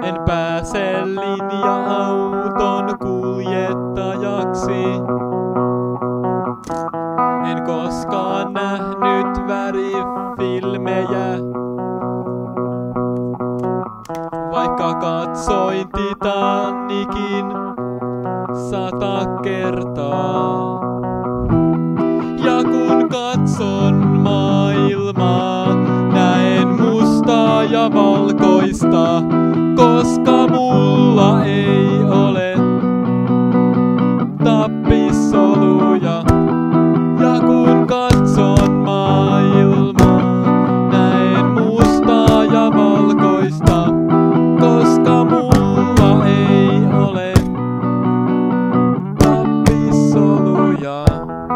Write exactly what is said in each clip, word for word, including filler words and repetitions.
En pääse linja-auton kuljettajaksi. En koskaan nähnyt värifilmejä. Vaikka katsoin Titanicin sata kertaa. Ja kun katson maailmaa, näen mustaa ja valkoista, koska mulla ei ole tappisoluja. Ja kun katson maailmaa, näen mustaa ja valkoista, koska mulla ei ole tappisoluja.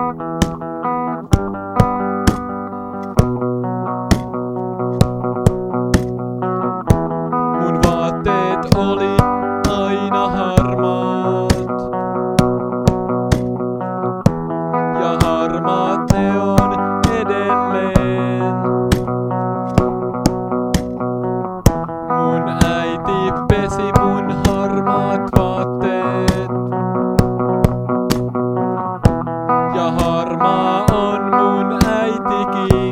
Mun vaatteet oli aina harmaat. Ja harmaat ne on edelleen. Mun äiti pesi mun harmaat vaatteet. Ja harmaa on mun äitikin.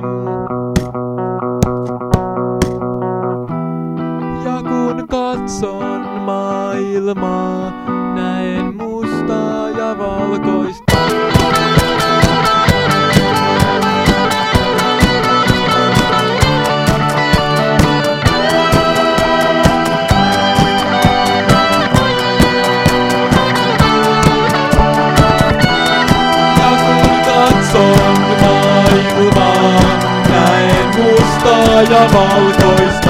Ja kun katson maailmaa, näen mustaa ja valkoista. Ja valkoista.